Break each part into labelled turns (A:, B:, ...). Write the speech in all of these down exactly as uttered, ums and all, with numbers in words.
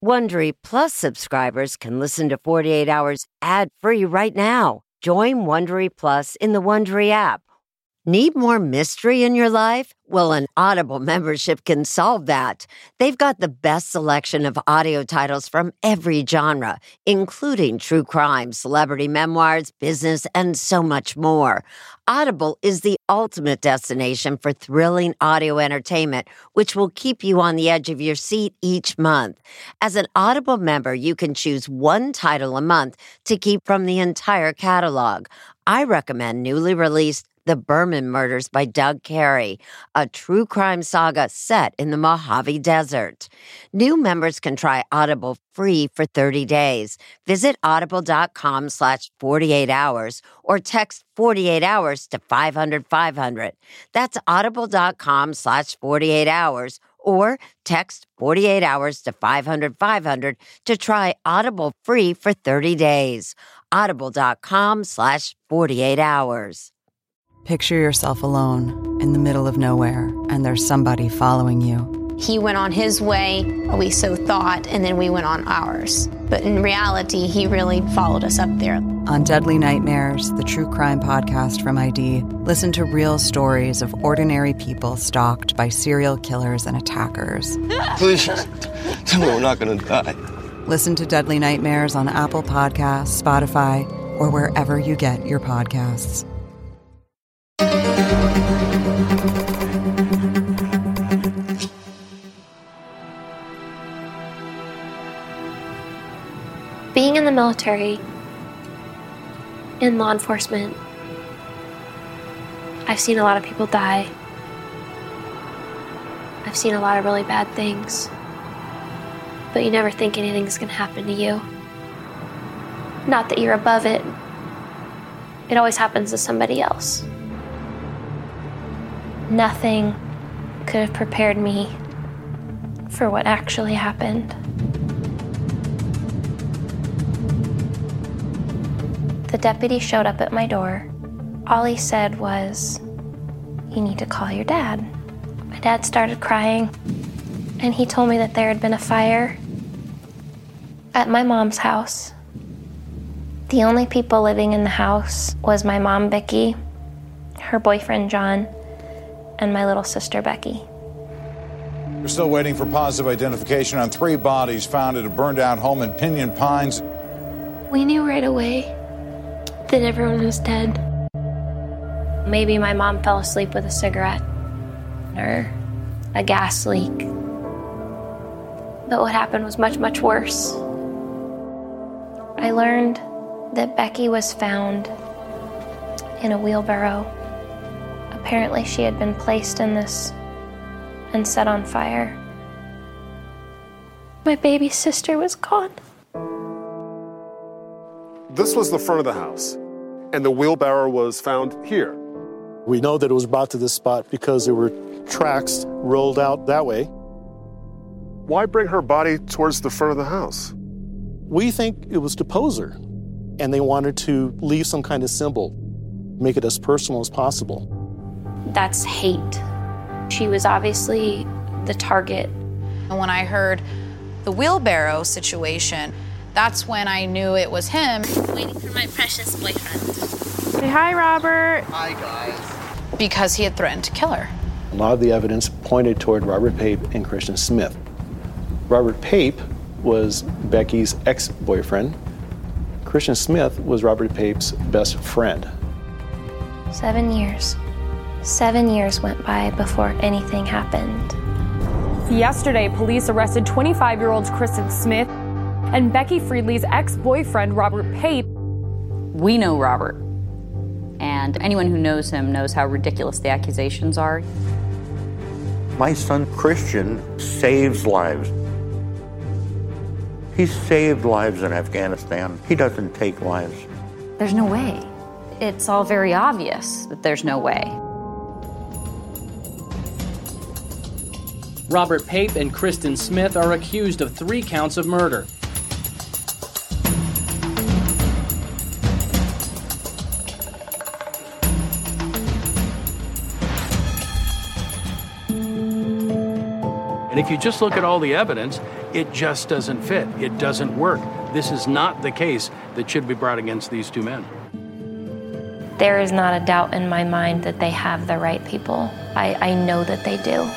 A: Wondery Plus subscribers can listen to forty-eight hours ad-free right now. Join Wondery Plus in the Wondery app. Need more mystery in your life? Well, an Audible membership can solve that. They've got the best selection of audio titles from every genre, including true crime, celebrity memoirs, business, and so much more. Audible is the ultimate destination for thrilling audio entertainment, which will keep you on the edge of your seat each month. As an Audible member, you can choose one title a month to keep from the entire catalog. I recommend newly released The Berman Murders by Doug Carey, a true crime saga set in the Mojave Desert. New members can try Audible free for thirty days. Visit audible.com slash 48 hours or text forty-eight hours to five hundred five hundred. That's audible.com slash 48 hours or text forty-eight hours to five hundred five hundred to try Audible free for thirty days. Audible.com slash 48 hours.
B: Picture yourself alone in the middle of nowhere, and there's somebody following you.
C: He went on his way, we so thought, and then we went on ours. But in reality, he really followed us up there.
B: On Deadly Nightmares, the true crime podcast from I D, listen to real stories of ordinary people stalked by serial killers and attackers.
D: Please, tell me we're not going to die.
B: Listen to Deadly Nightmares on Apple Podcasts, Spotify, or wherever you get your podcasts.
E: Being in the military, in law enforcement, I've seen a lot of people die. I've seen a lot of really bad things. But you never think anything's gonna happen to you. Not that you're above it. It always happens to somebody else. Nothing could have prepared me for what actually happened. The deputy showed up at my door. All he said was, "You need to call your dad." My dad started crying, and he told me that there had been a fire at my mom's house. The only people living in the house was my mom, Becky, her boyfriend, John, and my little sister, Becky.
F: We're still waiting for positive identification on three bodies found at a burned-out home in Pinyon Pines.
E: We knew right away that everyone was dead. Maybe my mom fell asleep with a cigarette or a gas leak. But what happened was much, much worse. I learned that Becky was found in a wheelbarrow. Apparently she had been placed in this and set on fire. My baby sister was gone.
G: This was the front of the house, and the wheelbarrow was found here.
H: We know that it was brought to this spot because there were tracks rolled out that way.
G: Why bring her body towards the front of the house?
H: We think it was to pose her, and they wanted to leave some kind of symbol, make it as personal as possible.
E: That's hate. She was obviously the target.
I: And when I heard the wheelbarrow situation, that's when I knew it was him.
J: Waiting for my precious boyfriend.
K: Say hi, Robert.
D: Hi, guys.
I: Because he had threatened to kill her.
H: A lot of the evidence pointed toward Robert Pape and Christian Smith. Robert Pape was Becky's ex-boyfriend. Christian Smith was Robert Pape's best friend.
E: Seven years. Seven years went by before anything happened.
K: Yesterday, police arrested twenty-five-year-old Kristen Smith and Becky Friedley's ex-boyfriend, Robert Pape.
L: We know Robert, and anyone who knows him knows how ridiculous the accusations are.
M: My son Christian saves lives. He saved lives in Afghanistan. He doesn't take lives.
L: There's no way. It's all very obvious that there's no way.
N: Robert Pape and Kristen Smith are accused of three counts of murder. And if you just look at all the evidence, it just doesn't fit. It doesn't work. This is not the case that should be brought against these two men.
E: There is not a doubt in my mind that they have the right people. I, I know that they do.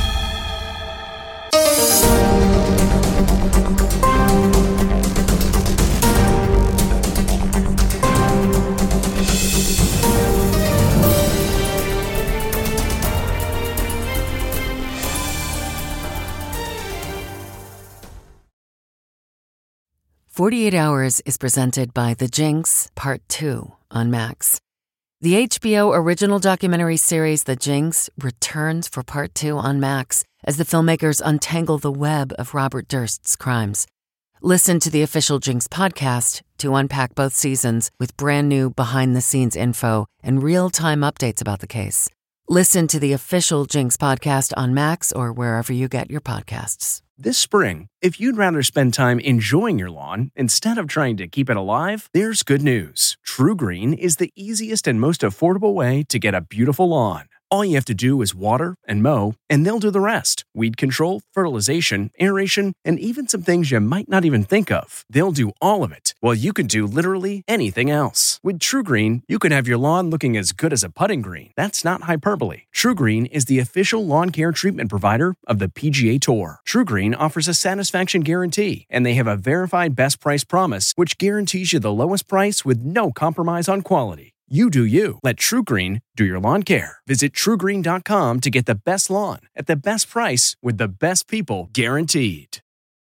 O: forty-eight hours is presented by The Jinx, Part two on Max. The H B O original documentary series The Jinx returns for Part two on Max as the filmmakers untangle the web of Robert Durst's crimes. Listen to the official Jinx podcast to unpack both seasons with brand new behind-the-scenes info and real-time updates about the case. Listen to the official Jinx podcast on Max or wherever you get your podcasts.
P: This spring, if you'd rather spend time enjoying your lawn instead of trying to keep it alive, there's good news. True Green is the easiest and most affordable way to get a beautiful lawn. All you have to do is water and mow, and they'll do the rest. Weed control, fertilization, aeration, and even some things you might not even think of. They'll do all of it, while you can do literally anything else. With True Green, you can have your lawn looking as good as a putting green. That's not hyperbole. True Green is the official lawn care treatment provider of the P G A Tour. True Green offers a satisfaction guarantee, and they have a verified best price promise, which guarantees you the lowest price with no compromise on quality. You do you. Let True Green do your lawn care. Visit true green dot com to get the best lawn at the best price with the best people guaranteed.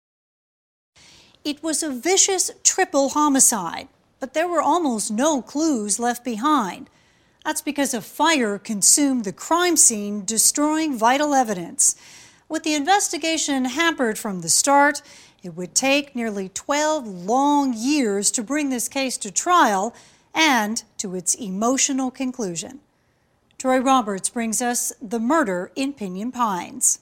Q: It was a vicious triple homicide, but there were almost no clues left behind. That's because a fire consumed the crime scene, destroying vital evidence. With the investigation hampered from the start, it would take nearly twelve long years to bring this case to trial and to its emotional conclusion. Troy Roberts brings us the murder in Pinyon Pines.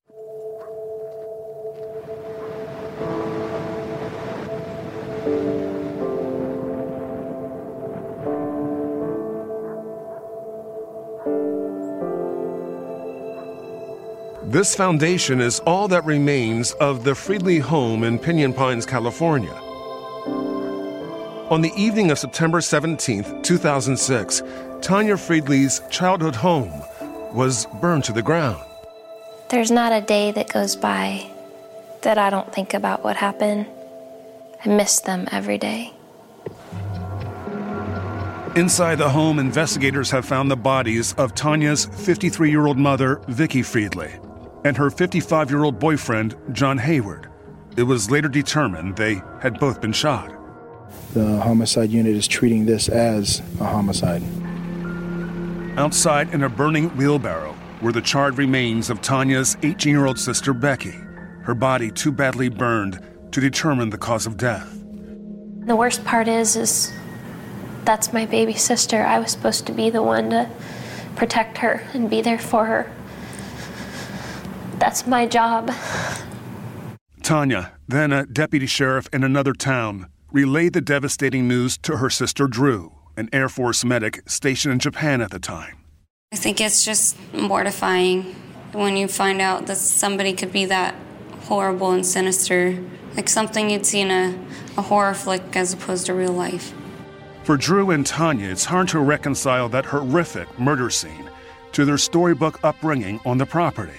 R: This foundation is all that remains of the Friedli home in Pinyon Pines, California. On the evening of September seventeenth, two thousand six, Tanya Friedli's childhood home was burned to the ground.
E: There's not a day that goes by that I don't think about what happened. I miss them every day.
S: Inside the home, investigators have found the bodies of Tanya's fifty-three-year-old mother, Vicki Friedli, and her fifty-five-year-old boyfriend, John Hayward. It was later determined they had both been shot.
T: The homicide unit is treating this as a homicide.
S: Outside in a burning wheelbarrow were the charred remains of Tanya's eighteen-year-old sister, Becky, her body too badly burned to determine the cause of death.
E: The worst part is, is that's my baby sister. I was supposed to be the one to protect her and be there for her. That's my job.
S: Tanya, then a deputy sheriff in another town, relayed the devastating news to her sister Drew, an Air Force medic stationed in Japan at the time.
U: I think it's just mortifying when you find out that somebody could be that horrible and sinister, like something you'd see in a, a horror flick as opposed to real life.
S: For Drew and Tanya, it's hard to reconcile that horrific murder scene to their storybook upbringing on the property.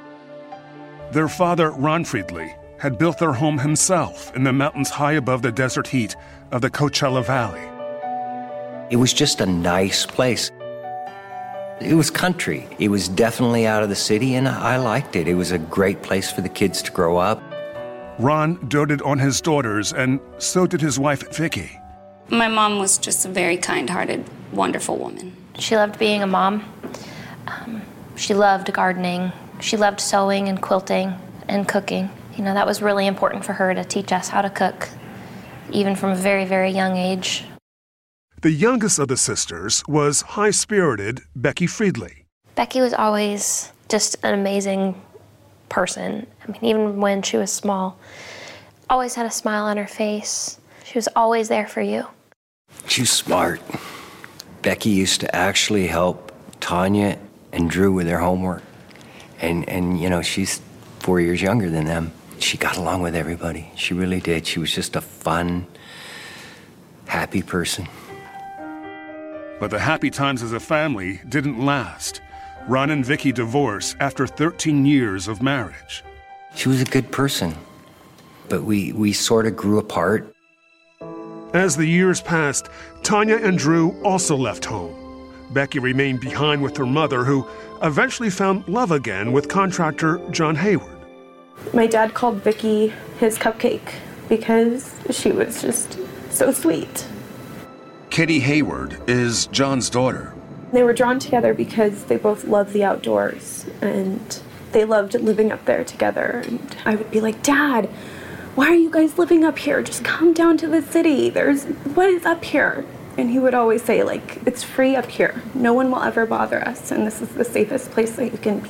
S: Their father, Ron Friedli, had built their home himself in the mountains high above the desert heat of the Coachella Valley.
V: It was just a nice place. It was country. It was definitely out of the city, and I liked it. It was a great place for the kids to grow up.
S: Ron doted on his daughters, and so did his wife, Vicki.
U: My mom was just a very kind-hearted, wonderful woman.
E: She loved being a mom. Um, she loved gardening. She loved sewing and quilting and cooking. You know, that was really important for her to teach us how to cook, even from a very, very young age.
S: The youngest of the sisters was high-spirited Becky Friedli.
E: Becky was always just an amazing person. I mean, even when she was small, always had a smile on her face. She was always there for you.
V: She was smart. Becky used to actually help Tanya and Drew with their homework. And, and you know, she's four years younger than them. She got along with everybody. She really did. She was just a fun, happy person.
S: But the happy times as a family didn't last. Ron and Vicky divorced after thirteen years of marriage.
V: She was a good person, but we, we sort of grew apart.
S: As the years passed, Tanya and Drew also left home. Becky remained behind with her mother, who eventually found love again with contractor John Hayward.
A: My dad called Vicky his cupcake because she was just so sweet.
R: Kitty Hayward is John's daughter.
A: They were drawn together because they both loved the outdoors and they loved living up there together. And I would be like, Dad, why are you guys living up here? Just come down to the city. There's, what is up here? And he would always say, like, it's free up here. No one will ever bother us, and this is the safest place that you can be.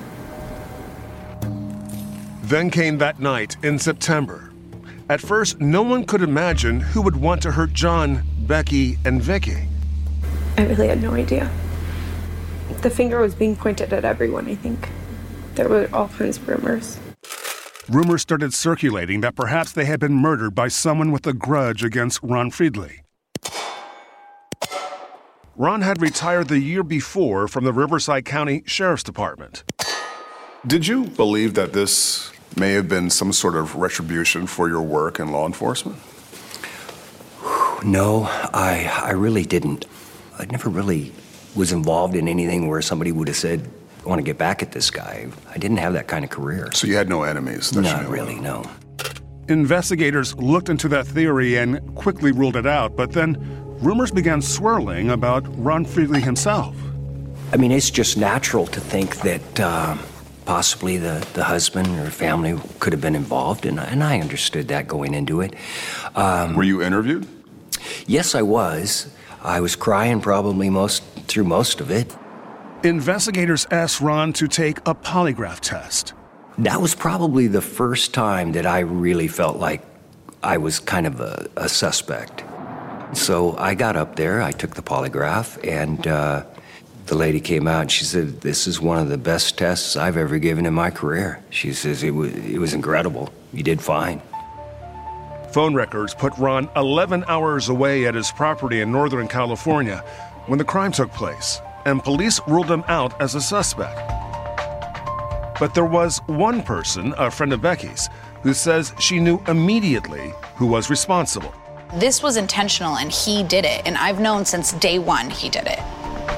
S: Then came that night in September. At first, no one could imagine who would want to hurt John, Becky, and Vicky.
A: I really had no idea. The finger was being pointed at everyone, I think. There were all kinds of rumors.
S: Rumors started circulating that perhaps they had been murdered by someone with a grudge against Ron Friedley. Ron had retired the year before from the Riverside County Sheriff's Department.
G: Did you believe that this may have been some sort of retribution for your work in law enforcement?
V: No, I, I really didn't. I never really was involved in anything where somebody would have said, I want to get back at this guy. I didn't have that kind of career.
G: So you had no enemies?
V: Not really, no.
S: Investigators looked into that theory and quickly ruled it out, but then rumors began swirling about Ron Friedley himself.
V: I mean, it's just natural to think that uh, possibly the, the husband or family could have been involved, and, and I understood that going into it. Um,
G: Were you interviewed?
V: Yes, I was. I was crying probably most through most of it.
S: Investigators asked Ron to take a polygraph test.
V: That was probably the first time that I really felt like I was kind of a, a suspect. So I got up there, I took the polygraph, and uh, the lady came out and she said, this is one of the best tests I've ever given in my career. She says, it was, it was incredible. You did fine.
S: Phone records put Ron eleven hours away at his property in Northern California when the crime took place, and police ruled him out as a suspect. But there was one person, a friend of Becky's, who says she knew immediately who was responsible.
I: This was intentional, and he did it, and I've known since day one he did it.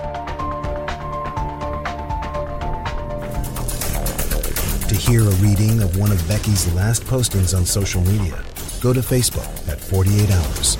C: To hear a reading of one of Becky's last postings on social media, go to Facebook at forty-eight hours.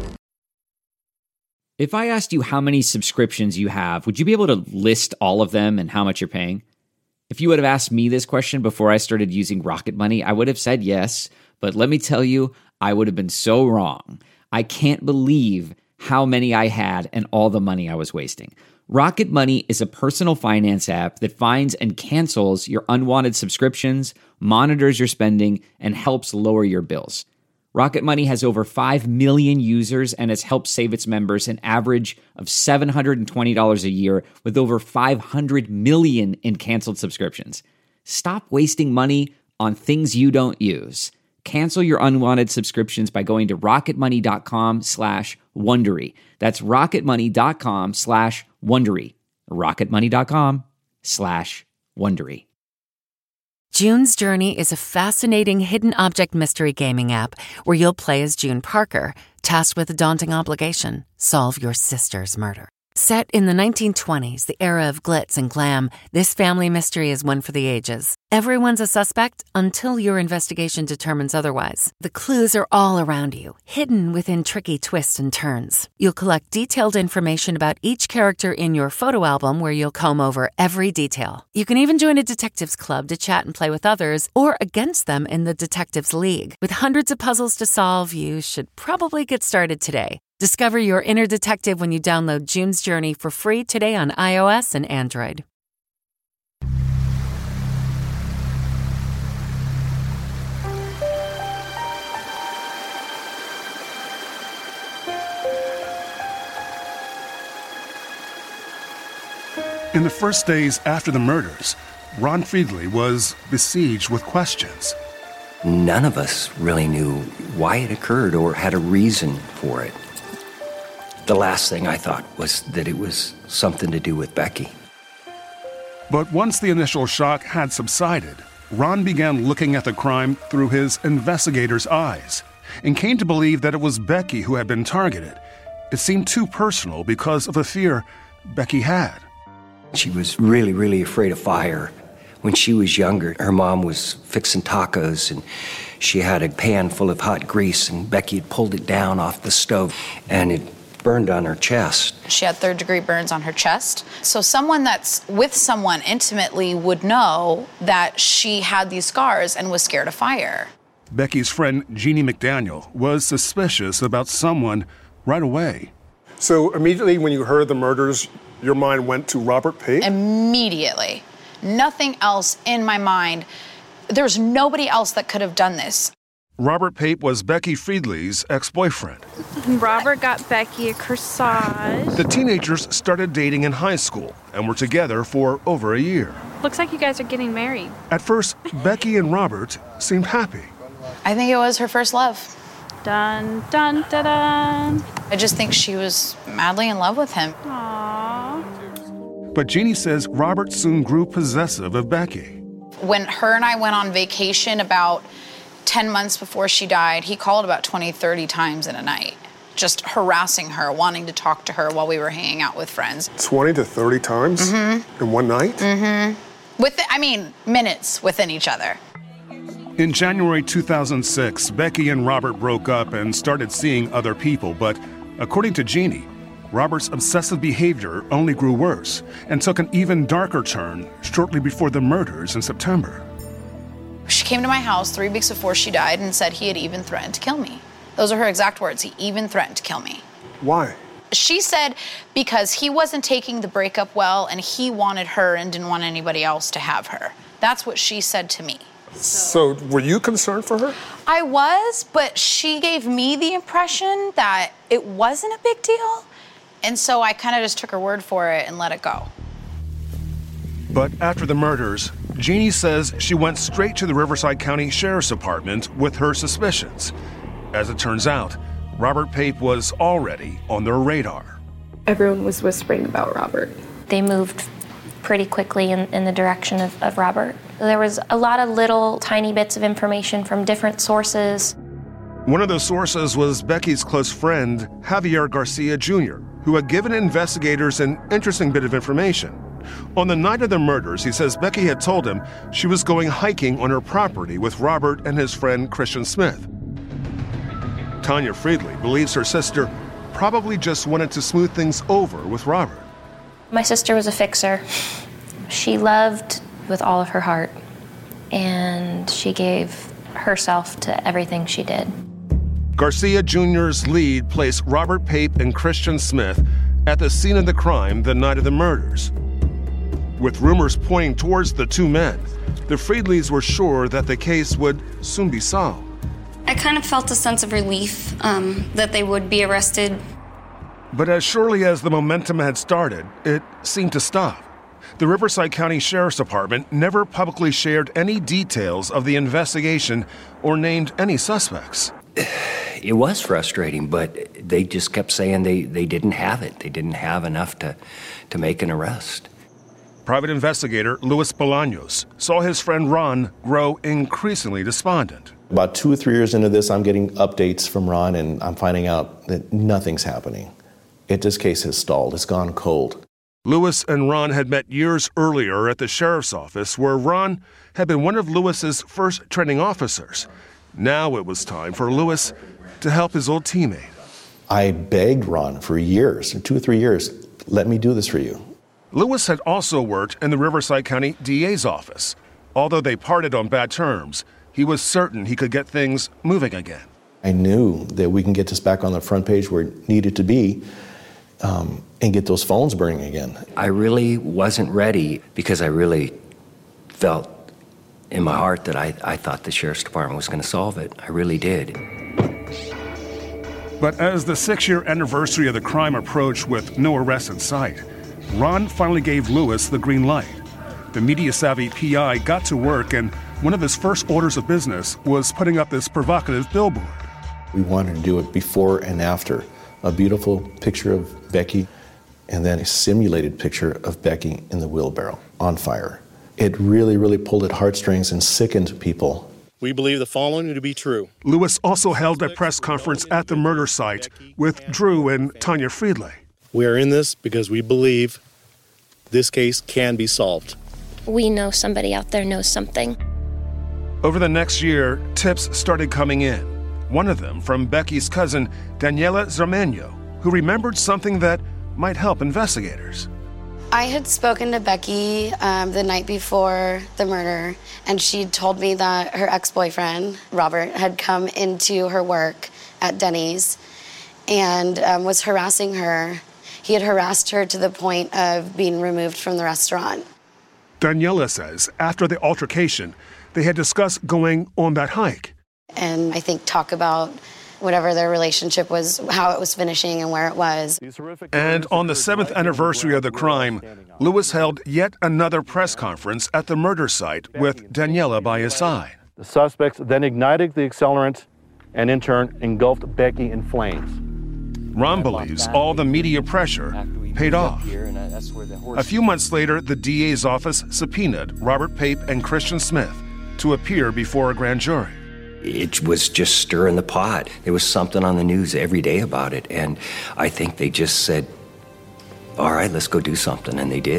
W: If I asked you how many subscriptions you have, would you be able to list all of them and how much you're paying? If you would have asked me this question before I started using Rocket Money, I would have said yes, but let me tell you, I would have been so wrong. I can't believe how many I had and all the money I was wasting. Rocket Money is a personal finance app that finds and cancels your unwanted subscriptions, monitors your spending, and helps lower your bills. Rocket Money has over five million users and has helped save its members an average of seven hundred twenty dollars a year with over five hundred million in canceled subscriptions. Stop wasting money on things you don't use. Cancel your unwanted subscriptions by going to rocketmoney.com slash Wondery. That's rocketmoney.com slash Wondery. rocketmoney.com slash Wondery.
O: June's Journey is a fascinating hidden object mystery gaming app where you'll play as June Parker, tasked with a daunting obligation: solve your sister's murder. Set in the nineteen twenties, the era of glitz and glam, this family mystery is one for the ages. Everyone's a suspect until your investigation determines otherwise. The clues are all around you, hidden within tricky twists and turns. You'll collect detailed information about each character in your photo album where you'll comb over every detail. You can even join a detectives club to chat and play with others or against them in the Detectives League. With hundreds of puzzles to solve, you should probably get started today. Discover your inner detective when you download June's Journey for free today on iOS and Android.
S: In the first days after the murders, Ron Friedley was besieged with questions.
V: None of us really knew why it occurred or had a reason for it. The last thing I thought was that it was something to do with Becky.
S: But once the initial shock had subsided, Ron began looking at the crime through his investigator's eyes and came to believe that it was Becky who had been targeted. It seemed too personal because of a fear Becky had.
V: She was really, really afraid of fire. When she was younger, her mom was fixing tacos, and she had a pan full of hot grease, and Becky had pulled it down off the stove, and it burned on her chest.
I: She had third-degree burns on her chest. So someone that's with someone intimately would know that she had these scars and was scared of fire.
S: Becky's friend, Jeannie McDaniel, was suspicious about someone right away.
B: So immediately when you heard the murders, your mind went to Robert Pape?
I: Immediately. Nothing else in my mind. There's nobody else that could have done this.
S: Robert Pape was Becky Friedley's ex-boyfriend.
F: Robert got Becky a corsage.
S: The teenagers started dating in high school and were together for over a year.
F: Looks like you guys are getting married.
S: At first, Becky and Robert seemed happy.
I: I think it was her first love.
F: Dun, dun, dun, dun.
I: I just think she was madly in love with him.
F: Aww.
S: But Jeannie says Robert soon grew possessive of Becky.
I: When her and I went on vacation about ten months before she died, he called about twenty, thirty times in a night, just harassing her, wanting to talk to her while we were hanging out with friends.
B: twenty to thirty times
I: mm-hmm.
B: in one night?
I: Mm-hmm. With, the, I mean, minutes within each other.
S: In January two thousand six, Becky and Robert broke up and started seeing other people, but according to Jeannie, Robert's obsessive behavior only grew worse and took an even darker turn shortly before the murders in September.
I: She came to my house three weeks before she died and said he had even threatened to kill me. Those are her exact words. He even threatened to kill me.
B: Why?
I: She said because he wasn't taking the breakup well and he wanted her and didn't want anybody else to have her. That's what she said to me.
B: So were you concerned for her?
I: I was, but she gave me the impression that it wasn't a big deal. And so I kind of just took her word for it and let it go.
S: But after the murders, Jeannie says she went straight to the Riverside County Sheriff's Department with her suspicions. As it turns out, Robert Pape was already on their radar.
A: Everyone was whispering about Robert.
E: They moved pretty quickly in, in the direction of, of Robert. There was a lot of little tiny bits of information from different sources.
S: One of those sources was Becky's close friend, Javier Garcia Junior, who had given investigators an interesting bit of information. On the night of the murders, he says Becky had told him she was going hiking on her property with Robert and his friend Christian Smith. Tanya Friedley believes her sister probably just wanted to smooth things over with Robert.
E: My sister was a fixer. She loved with all of her heart, and she gave herself to everything she did.
S: Garcia Junior's lead placed Robert Pape and Christian Smith at the scene of the crime the night of the murders. With rumors pointing towards the two men, the Friedleys were sure that the case would soon be solved.
U: I kind of felt a sense of relief um, that they would be arrested.
S: But as surely as the momentum had started, it seemed to stop. The Riverside County Sheriff's Department never publicly shared any details of the investigation or named any suspects.
V: It was frustrating, but they just kept saying they, they didn't have it. They didn't have enough to, to make an arrest.
S: Private investigator Luis Bolaños saw his friend Ron grow increasingly despondent.
H: About two or three years into this, I'm getting updates from Ron, and I'm finding out that nothing's happening. It, this case has stalled. It's gone cold.
S: Luis and Ron had met years earlier at the sheriff's office, where Ron had been one of Luis's first training officers. Now it was time for Luis to help his old teammate.
H: I begged Ron for years, two or three years, let me do this for you.
S: Luis had also worked in the Riverside County D A's office. Although they parted on bad terms, he was certain he could get things moving again.
H: I knew that we can get this back on the front page where it needed to be, um, and get those phones burning again.
V: I really wasn't ready because I really felt in my heart that I, I thought the Sheriff's Department was going to solve it. I really did.
S: But as the six-year anniversary of the crime approached with no arrest in sight, Ron finally gave Luis the green light. The media-savvy P I got to work, and one of his first orders of business was putting up this provocative billboard.
H: We wanted to do it before and after. A beautiful picture of Becky, and then a simulated picture of Becky in the wheelbarrow, on fire. It really, really pulled at heartstrings and sickened people.
D: We believe the following to be true.
S: Lewis also held a press conference at the murder site with Drew and Tanya Friedley.
D: We are in this because we believe this case can be solved.
E: We know somebody out there knows something.
S: Over the next year, tips started coming in. One of them from Becky's cousin, Daniela Zarmeño, who remembered something that might help investigators.
J: I had spoken to Becky um, the night before the murder, and she told me that her ex-boyfriend, Robert, had come into her work at Denny's and um, was harassing her. He had harassed her to the point of being removed from the restaurant.
S: Daniela says after the altercation, they had discussed going on that hike.
J: And I think talk about whatever their relationship was, how it was finishing and where it was.
S: And on the seventh anniversary of the crime, Lewis held yet another press conference at the murder site with Daniela by his side.
H: The suspects then ignited the accelerant and in turn engulfed Becky in flames.
S: Ron believes all the media pressure paid off. A few months later, the D A's office subpoenaed Robert Pape and Christian Smith to appear before a grand jury.
V: It was just stirring the pot. There was something on the news every day about it, and I think they just said, all right, let's go do something, and they did.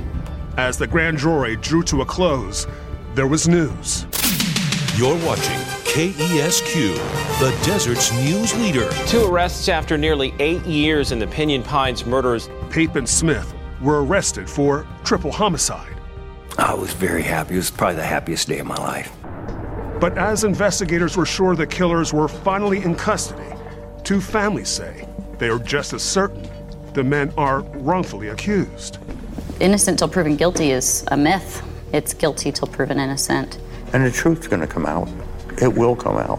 S: As the grand jury drew to a close, there was news.
K: You're watching K E S Q, the desert's news leader.
X: Two arrests after nearly eight years in the Pinyon Pines murders.
S: Pape and Smith were arrested for triple homicide.
V: I was very happy. It was probably the happiest day of my life.
S: But as investigators were sure the killers were finally in custody, two families say they are just as certain the men are wrongfully accused.
L: Innocent till proven guilty is a myth. It's guilty till proven innocent.
M: And the truth's going to come out. It will come out.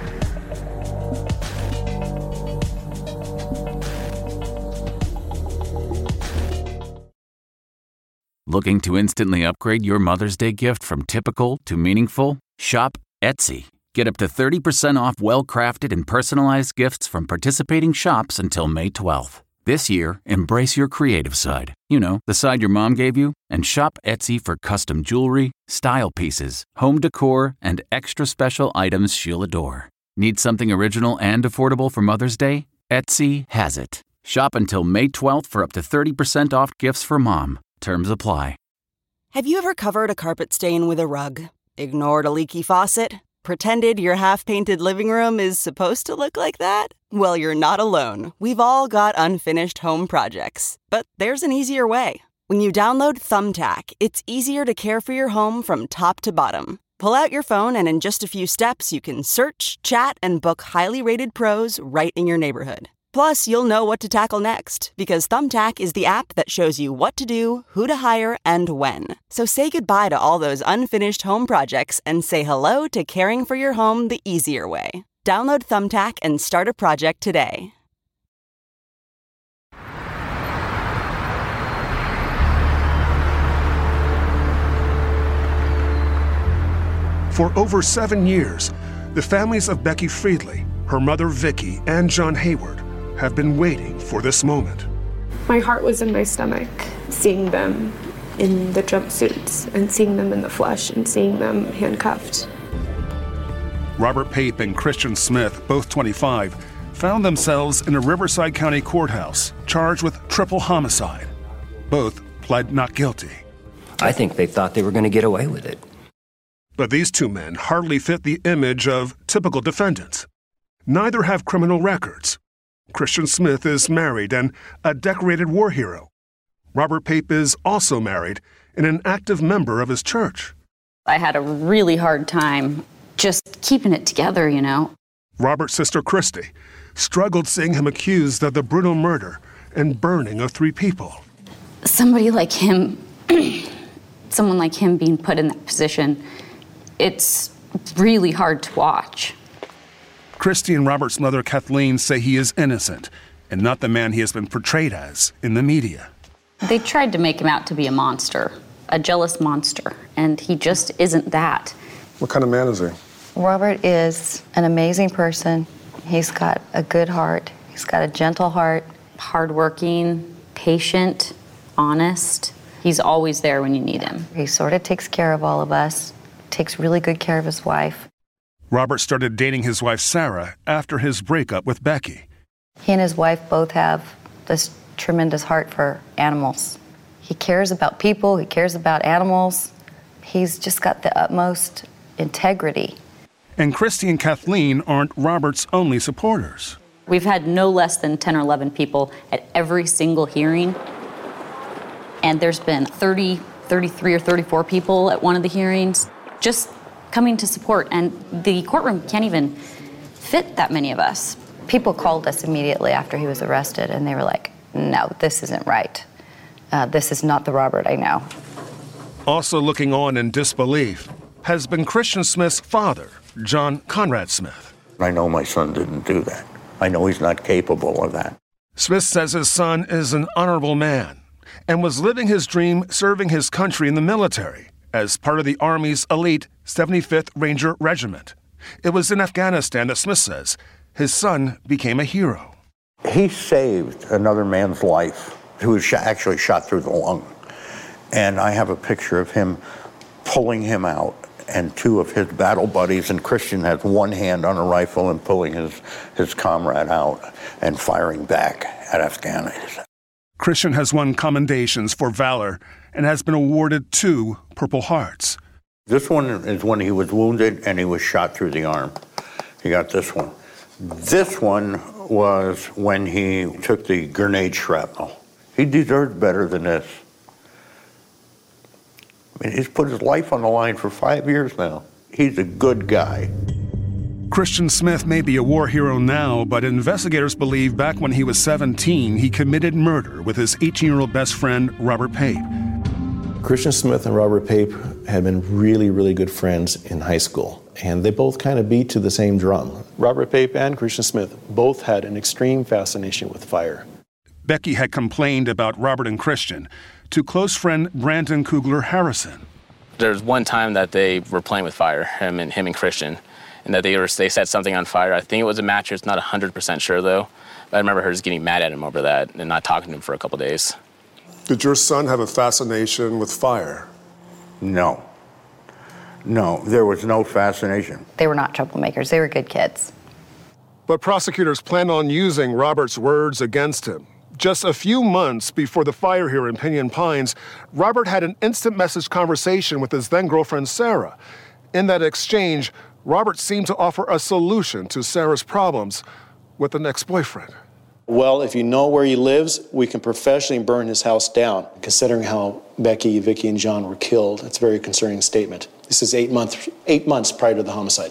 Y: Looking to instantly upgrade your Mother's Day gift from typical to meaningful? Shop Etsy. Get up to thirty percent off well-crafted and personalized gifts from participating shops until May twelfth. This year, embrace your creative side. You know, the side your mom gave you. And shop Etsy for custom jewelry, style pieces, home decor, and extra special items she'll adore. Need something original and affordable for Mother's Day? Etsy has it. Shop until May twelfth for up to thirty percent off gifts for mom. Terms apply.
Z: Have you ever covered a carpet stain with a rug? Ignored a leaky faucet? Pretended your half-painted living room is supposed to look like that? Well, you're not alone. We've all got unfinished home projects. But there's an easier way. When you download Thumbtack, it's easier to care for your home from top to bottom. Pull out your phone and in just a few steps, you can search, chat, and book highly rated pros right in your neighborhood. Plus, you'll know what to tackle next, because Thumbtack is the app that shows you what to do, who to hire, and when. So say goodbye to all those unfinished home projects and say hello to caring for your home the easier way. Download Thumbtack and start a project today.
S: For over seven years, the families of Becky Friedley, her mother Vicky, and John Hayward have been waiting for this moment.
A: My heart was in my stomach, seeing them in the jumpsuits and seeing them in the flesh and seeing them handcuffed.
S: Robert Pape and Christian Smith, both twenty-five, found themselves in a Riverside County courthouse charged with triple homicide. Both pled not guilty.
V: I think they thought they were going to get away with it.
S: But these two men hardly fit the image of typical defendants. Neither have criminal records. Christian Smith is married and a decorated war hero. Robert Pape is also married and an active member of his church.
L: I had a really hard time just keeping it together, you know.
S: Robert's sister Christy struggled seeing him accused of the brutal murder and burning of three people.
L: Somebody like him, someone like him being put in that position, it's really hard to watch.
S: Christy and Robert's mother, Kathleen, say he is innocent and not the man he has been portrayed as in the media.
L: They tried to make him out to be a monster. a jealous monster, and he just isn't that.
B: What kind of man is he?
G: Robert is an amazing person. He's got a good heart. He's got a gentle heart.
L: Hardworking, patient, honest. He's always there when you need him.
G: He sort of takes care of all of us, takes really good care of his wife.
S: Robert started dating his wife, Sarah, after his breakup with Becky.
G: He and his wife both have this tremendous heart for animals. He cares about people, he cares about animals. He's just got the utmost integrity.
S: And Christy and Kathleen aren't Robert's only supporters.
L: We've had no less than ten or eleven people at every single hearing. And there's been thirty, thirty-three or thirty-four people at one of the hearings just coming to support. And the courtroom can't even fit that many of us.
G: People called us immediately after he was arrested, and they were like, no, this isn't right. Uh, this is not the Robert I know.
S: Also looking on in disbelief has been Christian Smith's father, John Conrad Smith.
M: I know my son didn't do that. I know he's not capable of that.
S: Smith says his son is an honorable man and was living his dream serving his country in the military as part of the Army's elite seventy-fifth Ranger Regiment. It was in Afghanistan that Smith says his son became a hero.
M: He saved another man's life who was sh- actually shot through the lung. And I have a picture of him pulling him out, and two of his battle buddies, and Christian has one hand on a rifle and pulling his, his comrade out and firing back at Afghanistan.
S: Christian has won commendations for valor and has been awarded two Purple Hearts.
M: This one is when he was wounded and he was shot through the arm. He got this one. This one was when he took the grenade shrapnel. He deserved better than this. I mean, he's put his life on the line for five years now. He's a good guy.
S: Christian Smith may be a war hero now, but investigators believe back when he was seventeen, he committed murder with his eighteen-year-old best friend, Robert Pape.
H: Christian Smith and Robert Pape had been really, really good friends in high school, and they both kind of beat to the same drum. Robert Pape and Christian Smith both had an extreme fascination with fire.
S: Becky had complained about Robert and Christian to close friend Brandon Kugler Harrison.
N: There was one time that they were playing with fire, him and him and Christian, and that they were they set something on fire. I think it was a mattress, not one hundred percent sure though. But I remember her just getting mad at him over that and not talking to him for a couple days.
B: Did your son have a fascination with fire?
M: No. No, there was no fascination.
G: They were not troublemakers. They were good kids.
B: But prosecutors plan on using Robert's words against him. Just a few months before the fire here in Pinyon Pines, Robert had an instant message conversation with his then-girlfriend, Sarah. In that exchange, Robert seemed to offer a solution to Sarah's problems with an ex-boyfriend.
H: Well, if you know where he lives, we can professionally burn his house down. Considering how Becky, Vicky, and John were killed, it's a very concerning statement. This is eight months, eight months prior to the homicide.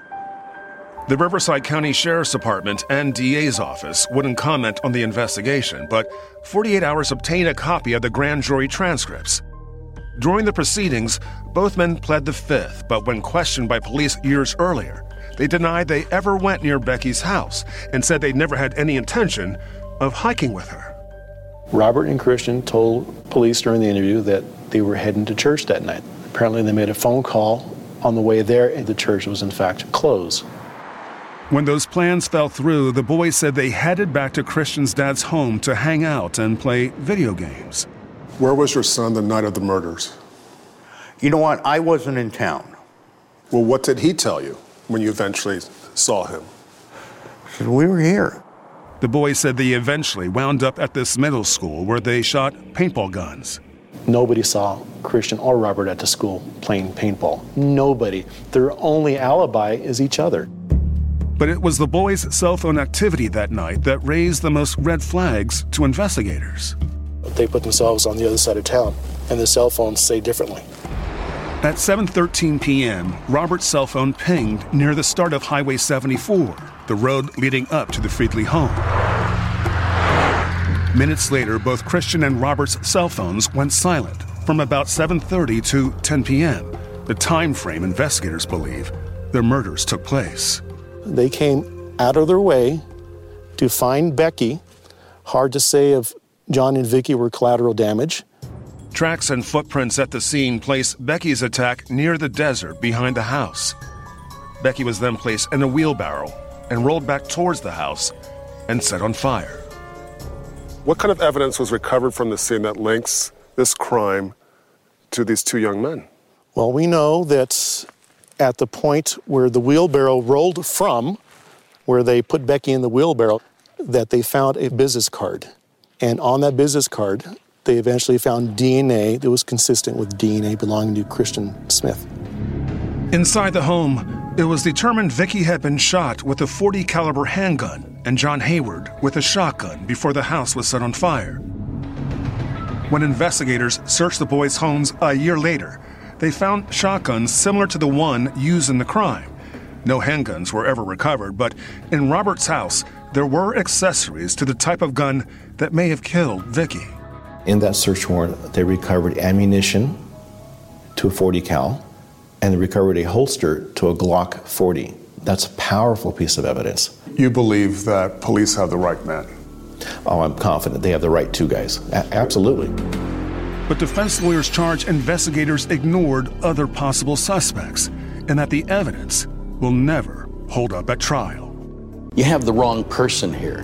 S: The Riverside County Sheriff's Department and D A's office wouldn't comment on the investigation, but forty-eight hours obtained a copy of the grand jury transcripts. During the proceedings, both men pled the fifth, but when questioned by police years earlier, they denied they ever went near Becky's house and said they never had any intention of hiking with her.
H: Robert and Christian told police during the interview that they were heading to church that night. Apparently they made a phone call on the way there, and the church was in fact closed.
S: When those plans fell through, the boys said they headed back to Christian's dad's home to hang out and play video games.
B: Where was your son the night of the murders?
M: You know what? I wasn't in town.
B: Well, what did he tell you when you eventually saw him?
M: He said, we were here.
S: The boys said they eventually wound up at this middle school where they shot paintball guns.
H: Nobody saw Christian or Robert at the school playing paintball. Nobody. Their only alibi is each other.
S: But it was the boys' cell phone activity that night that raised the most red flags to investigators.
H: They put themselves on the other side of town, and the cell phones say differently.
S: At seven thirteen p.m., Robert's cell phone pinged near the start of Highway seventy-four, the road leading up to the Friedley home. Minutes later, both Christian and Robert's cell phones went silent from about seven thirty to ten p.m., the time frame investigators believe their murders took place.
H: They came out of their way to find Becky. Hard to say if John and Vicky were collateral damage.
S: Tracks and footprints at the scene place Becky's attack near the desert behind the house. Becky was then placed in a wheelbarrow and rolled back towards the house and set on fire.
B: What kind of evidence was recovered from the scene that links this crime to these two young men?
H: Well, we know that at the point where the wheelbarrow rolled from, where they put Becky in the wheelbarrow, that they found a business card. And on that business card, they eventually found D N A that was consistent with D N A belonging to Christian Smith.
S: Inside the home, it was determined Vicky had been shot with a forty caliber handgun and John Hayward with a shotgun before the house was set on fire. When investigators searched the boys' homes a year later, they found shotguns similar to the one used in the crime. No handguns were ever recovered, but in Robert's house, there were accessories to the type of gun that may have killed Vicky.
C: In that search warrant, they recovered ammunition to a forty cal, and they recovered a holster to a Glock forty. That's a powerful piece of evidence.
B: You believe that police have the right men?
C: Oh, I'm confident they have the right two guys. A- absolutely.
S: But defense lawyers charge investigators ignored other possible suspects and that the evidence will never hold up at trial.
P: You have the wrong person here.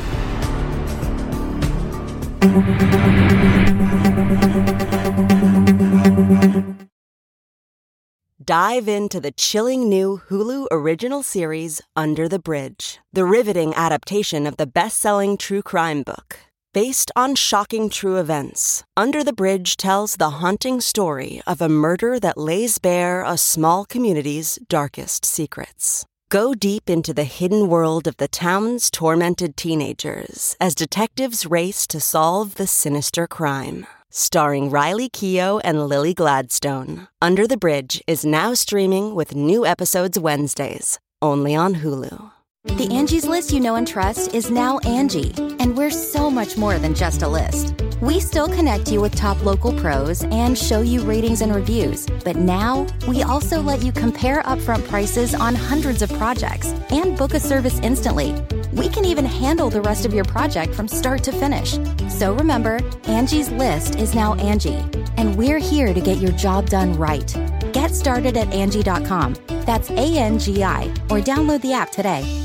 Z: Dive into the chilling new Hulu original series, Under the Bridge, the riveting adaptation of the best-selling true crime book. Based on shocking true events, Under the Bridge tells the haunting story of a murder that lays bare a small community's darkest secrets. Go deep into the hidden world of the town's tormented teenagers as detectives race to solve the sinister crime. Starring Riley Keough and Lily Gladstone, Under the Bridge is now streaming with new episodes Wednesdays, only on Hulu.
Q: The Angie's List you know and trust is now Angie, and we're so much more than just a list. We still connect you with top local pros and show you ratings and reviews, but now we also let you compare upfront prices on hundreds of projects and book a service instantly. We can even handle the rest of your project from start to finish. So remember, Angie's List is now Angie, and we're here to get your job done right. Get started at Angie dot com. That's A N G I, or download the app today.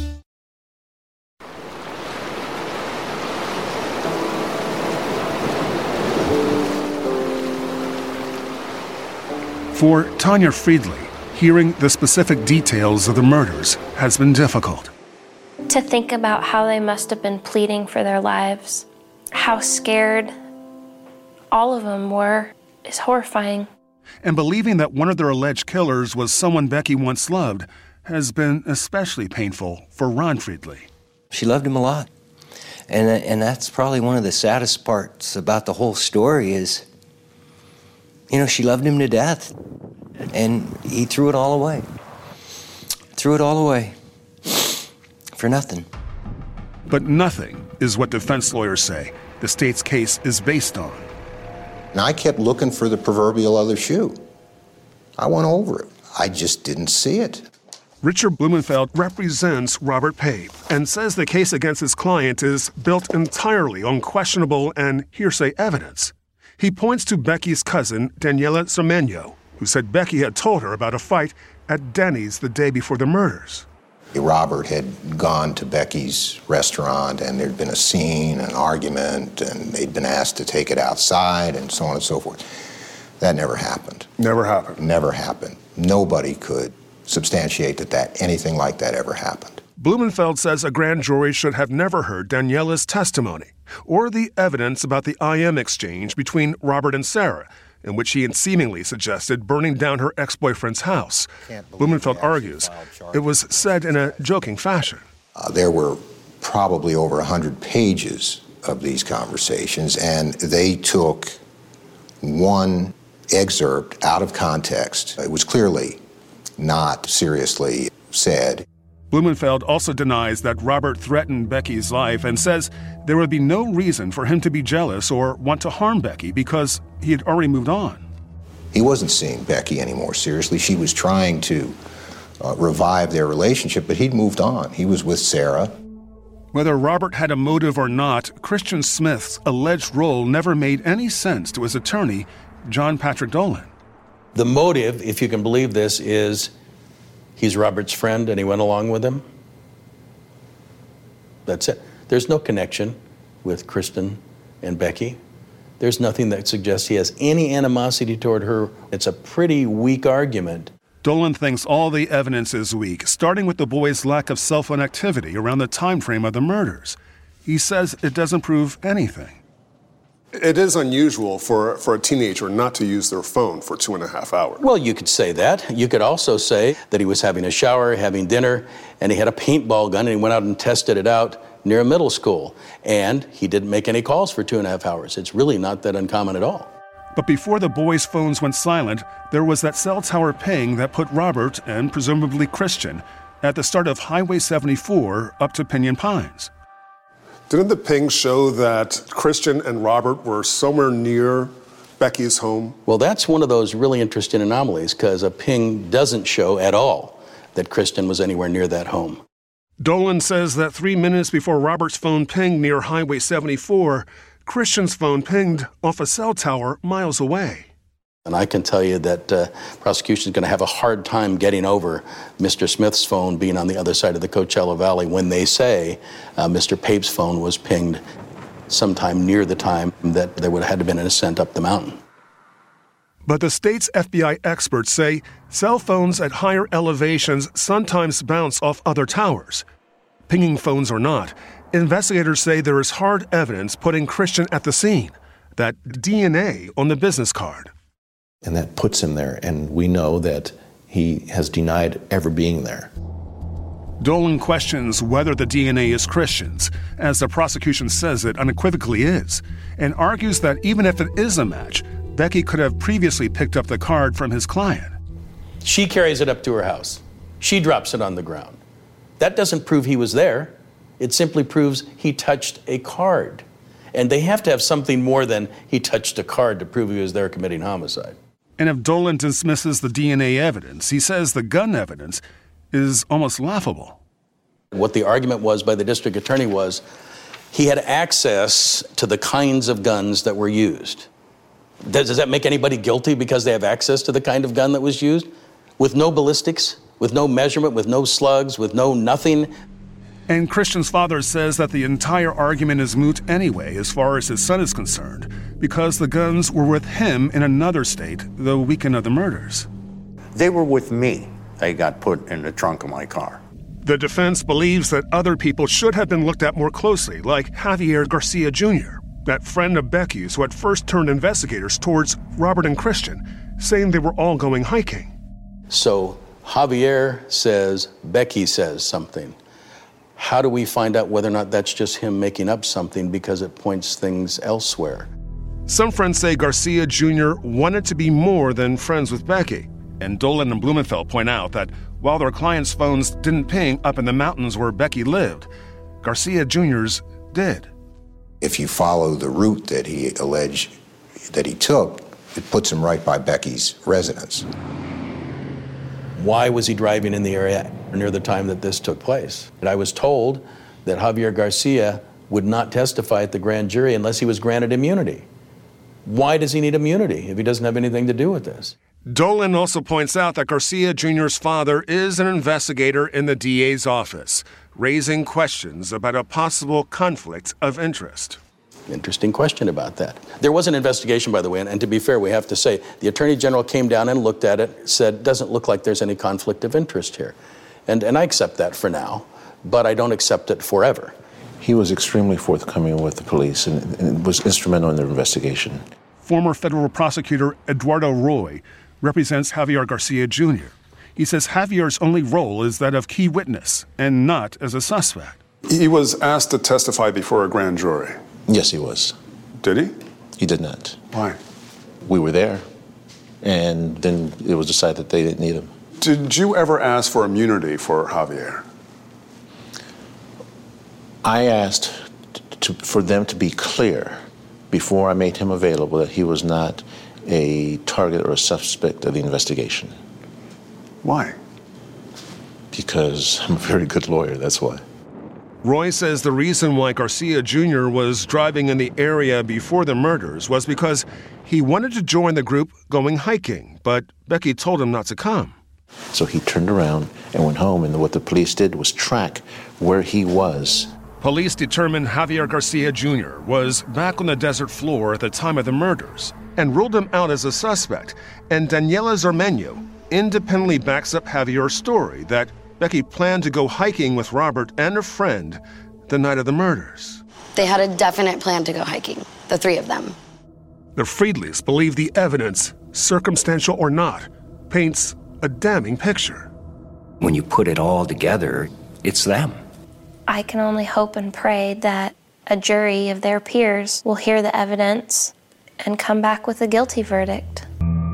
S: For Tanya Friedley, hearing the specific details of the murders has been difficult.
E: To think about how they must have been pleading for their lives, how scared all of them were, is horrifying.
S: And believing that one of their alleged killers was someone Becky once loved has been especially painful for Ron Friedley.
V: She loved him a lot. And, and that's probably one of the saddest parts about the whole story is, you know, she loved him to death. And he threw it all away. Threw it all away. For nothing.
S: But nothing is what defense lawyers say the state's case is based on.
R: And I kept looking for the proverbial other shoe. I went over it. I just didn't see it.
S: Richard Blumenfeld represents Robert Pape and says the case against his client is built entirely on questionable and hearsay evidence. He points to Becky's cousin, Daniela Cermeño, who said Becky had told her about a fight at Denny's the day before the murders.
R: Robert had gone to Becky's restaurant and there'd been a scene, an argument, and they'd been asked to take it outside and so on and so forth. That never happened.
B: Never happened?
R: Never happened. Nobody could substantiate that, that anything like that ever happened.
S: Blumenfeld says a grand jury should have never heard Daniela's testimony or the evidence about the I M exchange between Robert and Sarah, in which he had seemingly suggested burning down her ex-boyfriend's house. Blumenfeld argues it was said in a joking fashion.
R: Uh, there were probably over one hundred pages of these conversations, and they took one excerpt out of context. It was clearly not seriously said.
S: Blumenfeld also denies that Robert threatened Becky's life and says there would be no reason for him to be jealous or want to harm Becky because he had already moved on.
R: He wasn't seeing Becky anymore seriously. She was trying to uh, revive their relationship, but he'd moved on. He was with Sarah.
S: Whether Robert had a motive or not, Christian Smith's alleged role never made any sense to his attorney, John Patrick Dolan.
P: The motive, if you can believe this, is he's Robert's friend and he went along with him. That's it. There's no connection with Kristen and Becky. There's nothing that suggests he has any animosity toward her. It's a pretty weak argument.
S: Dolan thinks all the evidence is weak, starting with the boys' lack of cell phone activity around the time frame of the murders. He says it doesn't prove anything.
B: It is unusual for, for a teenager not to use their phone for two and a half hours.
P: Well, you could say that. You could also say that he was having a shower, having dinner, and he had a paintball gun, and he went out and tested it out near a middle school. And he didn't make any calls for two and a half hours. It's really not that uncommon at all.
S: But before the boys' phones went silent, there was that cell tower ping that put Robert, and presumably Christian, at the start of Highway seventy-four up to Pinyon Pines.
B: Didn't the ping show that Christian and Robert were somewhere near Becky's home?
P: Well, that's one of those really interesting anomalies, because a ping doesn't show at all that Kristen was anywhere near that home.
S: Dolan says that three minutes before Robert's phone pinged near Highway seventy-four, Christian's phone pinged off a cell tower miles away.
P: And I can tell you that uh, prosecution is going to have a hard time getting over Mister Smith's phone being on the other side of the Coachella Valley when they say uh, Mister Pape's phone was pinged sometime near the time that there would have had to been an ascent up the mountain.
S: But the state's F B I experts say cell phones at higher elevations sometimes bounce off other towers. Pinging phones or not, investigators say there is hard evidence putting Christian at the scene, that D N A on the business card.
C: And that puts him there, and we know that he has denied ever being there.
S: Dolan questions whether the D N A is Christian's, as the prosecution says it unequivocally is, and argues that even if it is a match, Becky could have previously picked up the card from his client.
P: She carries it up to her house. She drops it on the ground. That doesn't prove he was there. It simply proves he touched a card. And they have to have something more than he touched a card to prove he was there committing homicide.
S: And if Dolan dismisses the D N A evidence, he says the gun evidence is almost laughable.
P: What the argument was by the district attorney was he had access to the kinds of guns that were used. Does, does that make anybody guilty because they have access to the kind of gun that was used? With no ballistics, with no measurement, with no slugs, with no nothing.
S: And Christian's father says that the entire argument is moot anyway as far as his son is concerned, because the guns were with him in another state the weekend of the murders.
M: They were with me. They got put in the trunk of my car.
S: The defense believes that other people should have been looked at more closely, like Javier Garcia Junior, that friend of Becky's who had first turned investigators towards Robert and Christian, saying they were all going hiking.
P: So Javier says, Becky says something. How do we find out whether or not that's just him making up something because it points things elsewhere?
S: Some friends say Garcia Junior wanted to be more than friends with Becky, and Dolan and Blumenfeld point out that while their clients' phones didn't ping up in the mountains where Becky lived, Garcia Junior's did.
R: If you follow the route that he alleged that he took, it puts him right by Becky's residence.
P: Why was he driving in the area near the time that this took place? And I was told that Javier Garcia would not testify at the grand jury unless he was granted immunity. Why does he need immunity if he doesn't have anything to do with this?
S: Dolan also points out that Garcia Junior's father is an investigator in the D A's office, raising questions about a possible conflict of interest.
P: Interesting question about that. There was an investigation, by the way, and, and to be fair, we have to say, the Attorney General came down and looked at it, said, doesn't look like there's any conflict of interest here. And, and I accept that for now, but I don't accept it forever.
C: He was extremely forthcoming with the police and, and was instrumental in their investigation.
S: Former federal prosecutor Eduardo Roy represents Javier Garcia Junior He says Javier's only role is that of key witness and not as a suspect.
B: He was asked to testify before a grand jury.
C: Yes, he was.
B: Did he?
C: He did not.
B: Why?
C: We were there, and then it was decided that they didn't need him.
B: Did you ever ask for immunity for Javier?
C: I asked to, for them to be clear before I made him available that he was not a target or a suspect of the investigation.
B: Why?
C: Because I'm a very good lawyer, that's why.
B: Roy says the reason why Garcia Junior was driving in the area before the murders was because he wanted to join the group going hiking, but Becky told him not to come.
C: So he turned around and went home, and what the police did was track where he was.
B: Police determined Javier Garcia Junior was back on the desert floor at the time of the murders and ruled him out as a suspect. And Daniela Zarmeño independently backs up Javier's story that Becky planned to go hiking with Robert and a friend the night of the murders.
J: They had a definite plan to go hiking, the three of them.
B: The Friedleys believe the evidence, circumstantial or not, paints a damning picture.
V: When you put it all together, it's them.
E: I can only hope and pray that a jury of their peers will hear the evidence and come back with a guilty verdict.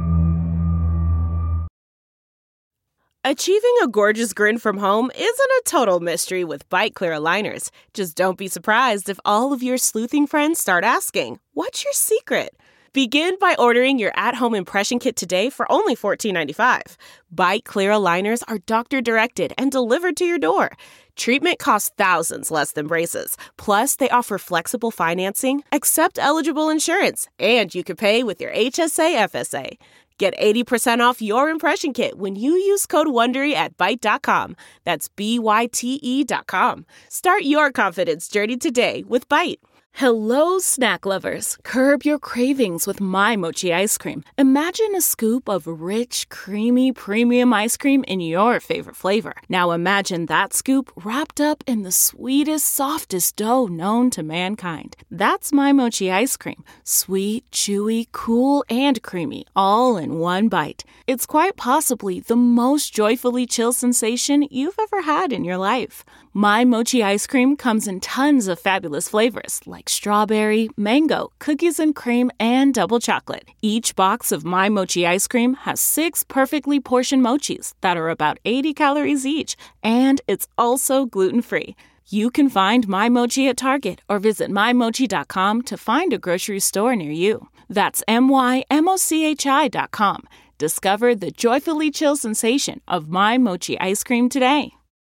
F: Achieving a gorgeous grin from home isn't a total mystery with Byte Clear aligners. Just don't be surprised if all of your sleuthing friends start asking, "What's your secret?" Begin by ordering your at-home impression kit today for only fourteen ninety-five. Byte Clear aligners are doctor-directed and delivered to your door. Treatment costs thousands less than braces. Plus, they offer flexible financing, accept eligible insurance, and you can pay with your H S A F S A. Get eighty percent off your impression kit when you use code WONDERY at byte dot com. That's B Y T E dot com. Start your confidence journey today with Byte. Hello, snack lovers. Curb your cravings with My Mochi ice cream. Imagine a scoop of rich, creamy, premium ice cream in your favorite flavor. Now imagine that scoop wrapped up in the sweetest, softest dough known to mankind. That's My Mochi ice cream. Sweet, chewy, cool, and creamy, all in one bite. It's quite possibly the most joyfully chill sensation you've ever had in your life. My Mochi ice cream comes in tons of fabulous flavors like strawberry, mango, cookies and cream, and double chocolate. Each box of My Mochi ice cream has six perfectly portioned mochis that are about eighty calories each, and it's also gluten-free. You can find My Mochi at Target or visit my mochi dot com to find a grocery store near you. That's M Y M O C H I dot com. Discover the joyfully chill sensation of My Mochi ice cream today.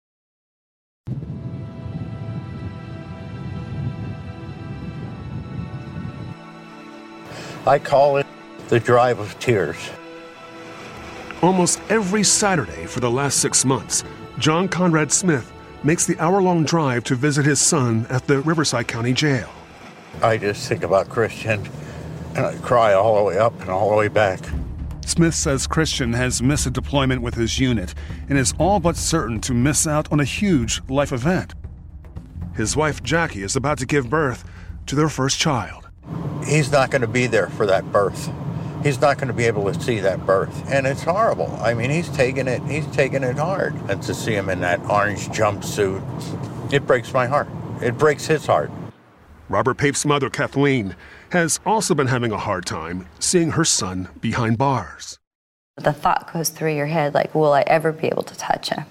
M: I call it the drive of tears.
B: Almost every Saturday for the last six months, John Conrad Smith makes the hour-long drive to visit his son at the Riverside County Jail.
M: I just think about Christian, and I cry all the way up and all the way back.
B: Smith says Christian has missed a deployment with his unit and is all but certain to miss out on a huge life event. His wife, Jackie, is about to give birth to their first child.
M: He's not going to be there for that birth. He's not going to be able to see that birth. And it's horrible. I mean, he's taking it, he's taking it hard. And to see him in that orange jumpsuit, it breaks my heart. It breaks his heart.
B: Robert Pape's mother, Kathleen, has also been having a hard time seeing her son behind bars.
G: The thought goes through your head, like, will I ever be able to touch him?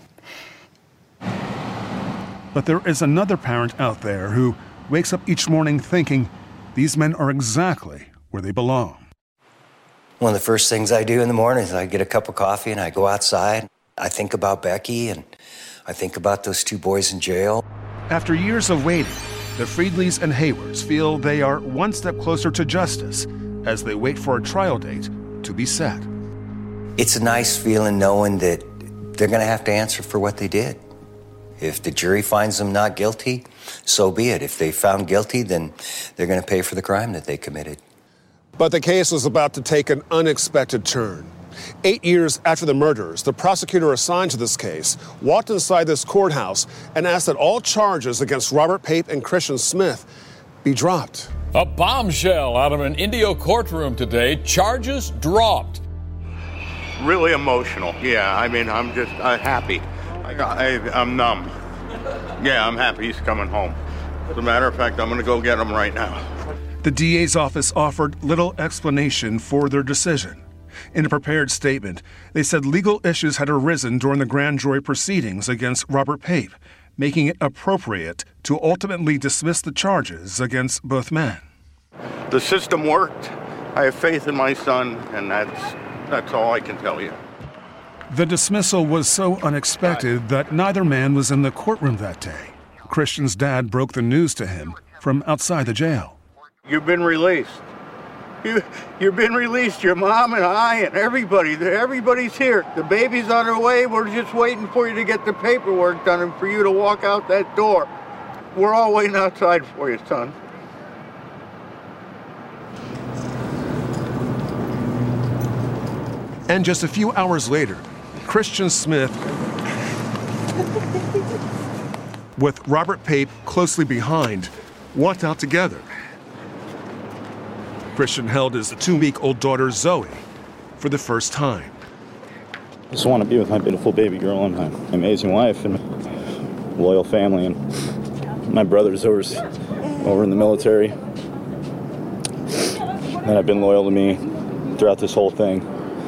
B: But there is another parent out there who wakes up each morning thinking these men are exactly where they belong.
V: One of the first things I do in the morning is I get a cup of coffee and I go outside. I think about Becky and I think about those two boys in jail.
B: After years of waiting, the Friedleys and Haywards feel they are one step closer to justice as they wait for a trial date to be set.
V: It's a nice feeling knowing that they're going to have to answer for what they did. If the jury finds them not guilty, so be it. If they found guilty, then they're going to pay for the crime that they committed.
B: But the case was about to take an unexpected turn. Eight years after the murders, the prosecutor assigned to this case walked inside this courthouse and asked that all charges against Robert Pape and Christian Smith be dropped.
I: A bombshell out of an Indio courtroom today. Charges dropped.
M: Really emotional. Yeah, I mean, I'm just uh, happy. I, I, I'm numb. Yeah, I'm happy he's coming home. As a matter of fact, I'm going to go get him right now.
B: The D A's office offered little explanation for their decision. In a prepared statement, they said legal issues had arisen during the grand jury proceedings against Robert Pape, making it appropriate to ultimately dismiss the charges against both men.
M: The system worked. I have faith in my son, and that's that's all I can tell you.
B: The dismissal was so unexpected that neither man was in the courtroom that day.
S: Christian's dad broke the news to him from outside the jail.
D: You've been released. You, you've been released, your mom and I and everybody. Everybody's here. The baby's on her way. We're just waiting for you to get the paperwork done and for you to walk out that door. We're all waiting outside for you, son.
B: And just a few hours later, Christian Smith, with Robert Pape closely behind, walked out together. Christian held his two-week-old daughter, Zoe, for the first time.
K: I just want to be with my beautiful baby girl and my amazing wife and my loyal family and my brothers over, over in the military that have been loyal to me throughout this whole thing.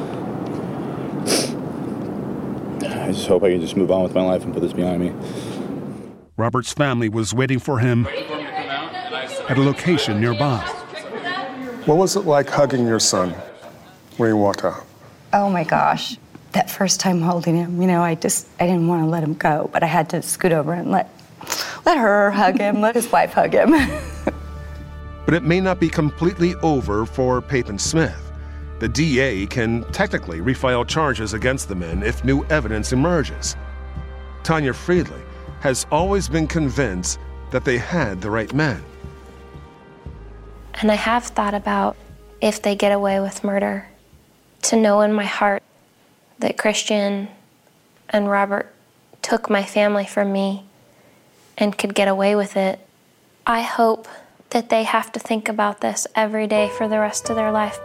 K: I just hope I can just move on with my life and put this behind me.
S: Robert's family was waiting for him at a location nearby.
B: What was it like hugging your son when he walked out?
G: Oh my gosh. That first time holding him, you know, I just, I didn't want to let him go, but I had to scoot over and let, let her hug him, let his wife hug him.
B: But it may not be completely over for Pape and Smith. The D A can technically refile charges against the men if new evidence emerges. Tanya Friedley has always been convinced that they had the right men.
E: And I have thought about, if they get away with murder, to know in my heart that Christian and Robert took my family from me and could get away with it. I hope that they have to think about this every day for the rest of their life.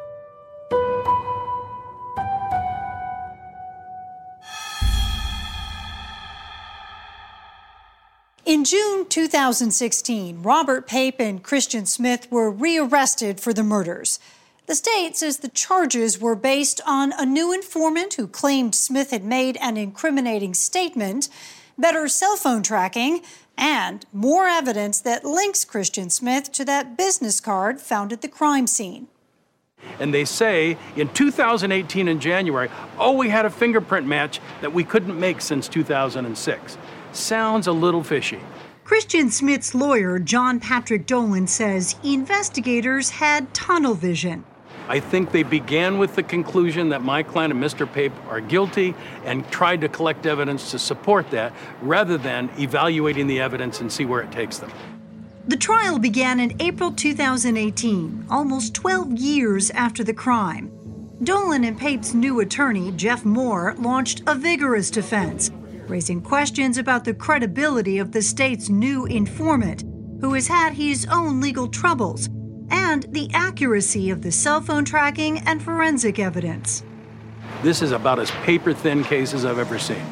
O: In June two thousand sixteen, Robert Pape and Christian Smith were rearrested for the murders. The state says the charges were based on a new informant who claimed Smith had made an incriminating statement, better cell phone tracking, and more evidence that links Christian Smith to that business card found at the crime scene.
P: And they say in two thousand eighteen in January, oh, we had a fingerprint match that we couldn't make since two thousand six. Sounds a little fishy.
O: Christian Smith's lawyer, John Patrick Dolan, says investigators had tunnel vision.
P: I think they began with the conclusion that my client and Mister Pape are guilty and tried to collect evidence to support that, rather than evaluating the evidence and see where it takes them.
O: The trial began in April two thousand eighteen, almost twelve years after the crime. Dolan and Pape's new attorney, Jeff Moore, launched a vigorous defense, raising questions about the credibility of the state's new informant, who has had his own legal troubles, and the accuracy of the cell phone tracking and forensic evidence.
P: This is about as paper-thin case as I've ever seen.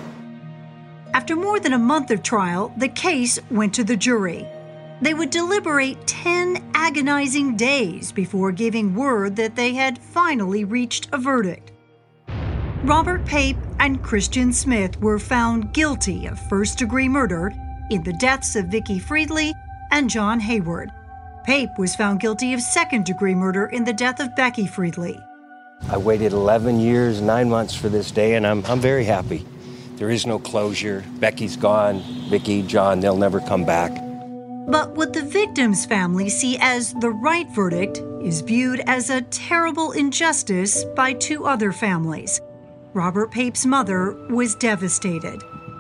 O: After more than a month of trial, the case went to the jury. They would deliberate ten agonizing days before giving word that they had finally reached a verdict. Robert Pape and Christian Smith were found guilty of first-degree murder in the deaths of Vicky Friedley and John Hayward. Pape was found guilty of second-degree murder in the death of Becky Friedley.
V: I waited eleven years, nine months for this day, and I'm, I'm very happy. There is no closure. Becky's gone. Vicky, John, they'll never come back.
O: But what the victim's family see as the right verdict is viewed as a terrible injustice by two other families. Robert Pape's mother was devastated.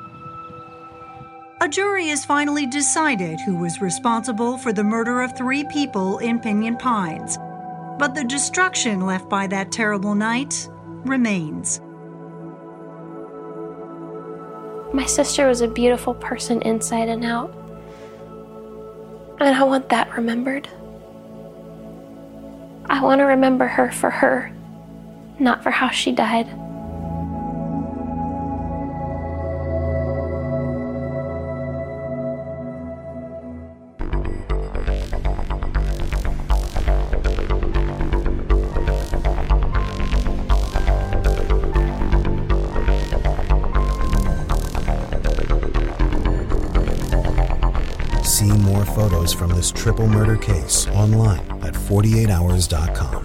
O: A jury has finally decided who was responsible for the murder of three people in Pinyon Pines. But the destruction left by that terrible night remains.
E: My sister was a beautiful person inside and out. And I want that remembered. I want to remember her for her, not for how she died.
T: See more photos from this triple murder case online at forty-eight hours dot com.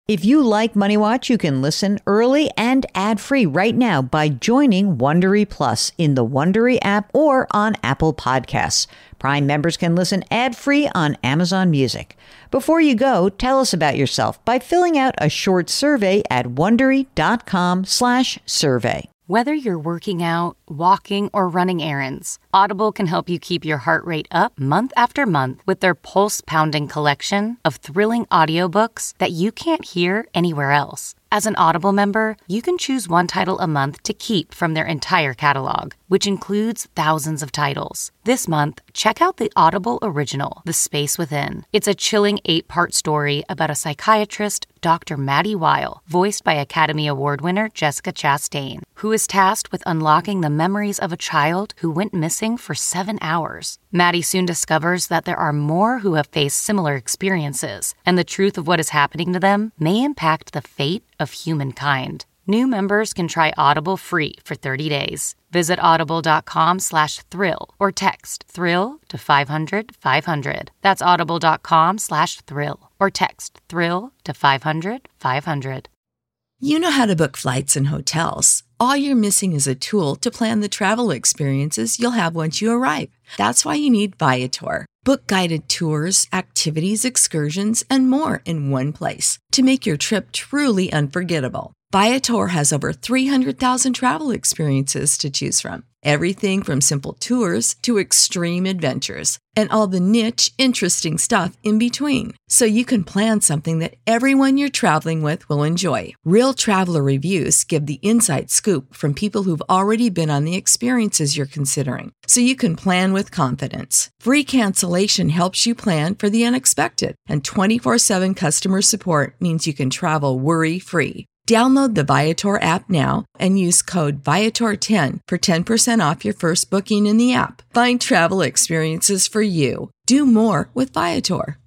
A: If you like Money Watch, you can listen early and ad-free right now by joining Wondery Plus in the Wondery app or on Apple Podcasts. Prime members can listen ad-free on Amazon Music. Before you go, tell us about yourself by filling out a short survey at Wondery.com slash survey.
L: Whether you're working out, walking, or running errands, Audible can help you keep your heart rate up month after month with their pulse-pounding collection of thrilling audiobooks that you can't hear anywhere else. As an Audible member, you can choose one title a month to keep from their entire catalog, which includes thousands of titles. This month, check out the Audible original, The Space Within. It's a chilling eight-part story about a psychiatrist, Doctor Maddie Weil, voiced by Academy Award winner Jessica Chastain, who is tasked with unlocking the memories of a child who went missing for seven hours. Maddie soon discovers that there are more who have faced similar experiences, and the truth of what is happening to them may impact the fate of humankind. New members can try Audible free for thirty days. Visit audible.com slash thrill or text thrill to five hundred five hundred. That's audible.com slash thrill or text thrill to five hundred five hundred.
U: You know how to book flights and hotels. All you're missing is a tool to plan the travel experiences you'll have once you arrive. That's why you need Viator. Book guided tours, activities, excursions, and more in one place to make your trip truly unforgettable. Viator has over three hundred thousand travel experiences to choose from. Everything from simple tours to extreme adventures and all the niche, interesting stuff in between. So you can plan something that everyone you're traveling with will enjoy. Real traveler reviews give the inside scoop from people who've already been on the experiences you're considering. So you can plan with confidence. Free cancellation helps you plan for the unexpected. And twenty-four seven customer support means you can travel worry-free. Download the Viator app now and use code Viator ten for ten percent off your first booking in the app. Find travel experiences for you. Do more with Viator.